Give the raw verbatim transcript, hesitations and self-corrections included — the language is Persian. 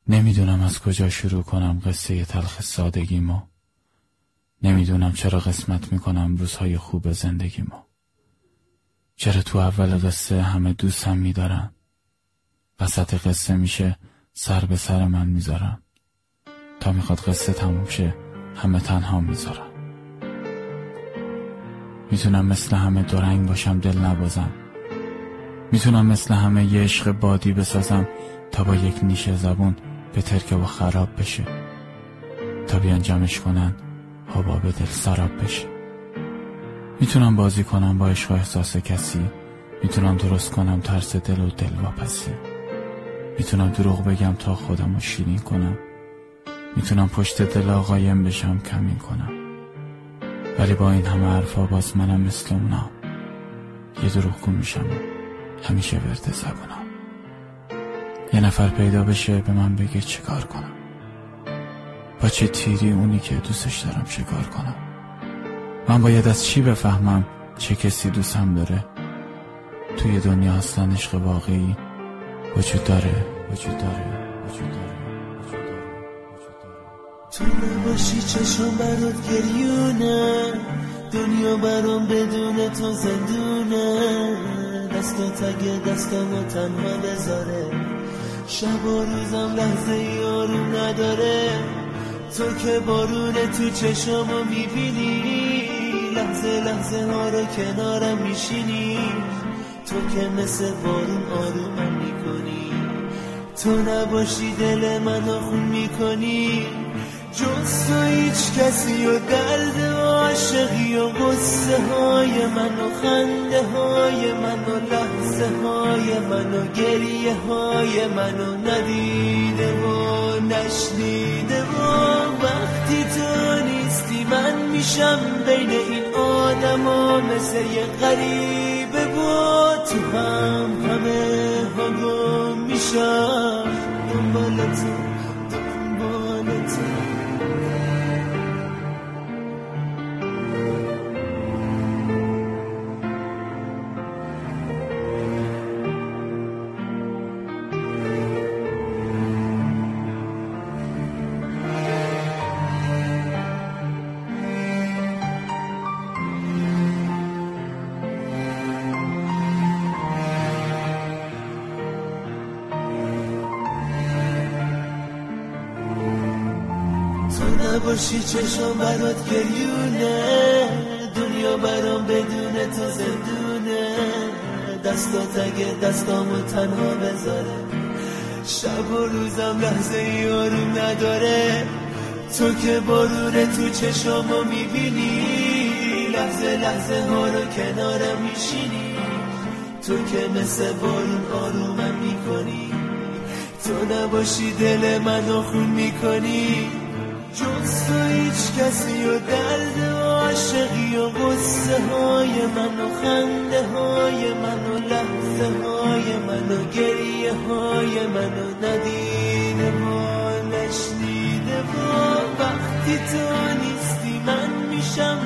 نمیدونم از کجا شروع کنم قصه تلخ سادگیمو. نمیدونم چرا قسمت میکنم روزهای خوب زندگیمو. چرا تو اول قصه همه دوستم میدارن، وسط قصه میشه سر به سر من میذارن، تا میخواد قصه تموم شه همه تنها میذارن. میتونم مثل همه دورنگ باشم دل نبازم، میتونم مثل همه یه عشق بادی بسازم تا با یک نیشه زبون به ترکه و خراب بشه، تا بیان جمعش کنن حباب دل سراب بشه. میتونم بازی کنم با عشق و احساس کسی، میتونم درست کنم ترس دل و دل واپسی، میتونم دروغ بگم تا خودم رو شیرین کنم، میتونم پشت دل آقایم بشم کمین کنم. ولی با این همه حرفا باز منم مثل اونا یه دروغگو میشم و همیشه ورد زبونم. یه نفر پیدا بشه به من بگه چه کار کنم، با چه تیری اونی که دوستش دارم شکار کنم. من باید از چی بفهمم چه کسی دوستم داره؟ توی دنیا اصلا عشق واقعی وجود داره، وجود داره، وجود داره، وجود داره، وجود داره. تو نباشی چشم برات گریونه، دنیا برام بدون تو زندونه. دستات اگه دستامو تنها بذاره، شب و روزم لحظه یارو نداره. تو که بارونه تو چشمو میبینی، لحظه لحظه ها رو کنارم میشینی. تو که مثل بارون آرومم میکنی، تو نباشی دل منو خون میکنی. جز تو هیچ کسی و درد و عاشقی و غصه های من و خنده های من و لحظه های من و گریه های من و ندیده و نشنیده و وقتی تو نیستی من میشم بین این آدم ها مثل یه غریبه با تو هم همه ها گم میشم دنبال تو دنبال تو. تو نباشی چشم برات گریونه، دنیا برام بدون تو زندونه. دستات اگه دستامو تنها بذاره، شب و روزم لحظه یارو نداره. تو که بارونه تو چشمو میبینی، لحظه لحظه ها رو کنارم میشینی. تو که مثل بارون آرومم میکنی، تو نباشی دل منو خون میکنی. جز تو هیچ کسی و درد و عاشقی و غصه های من و خنده های من و لحظه های من و گریه های من و ندیده و نشنیده و وقتی تو نیستی من میشم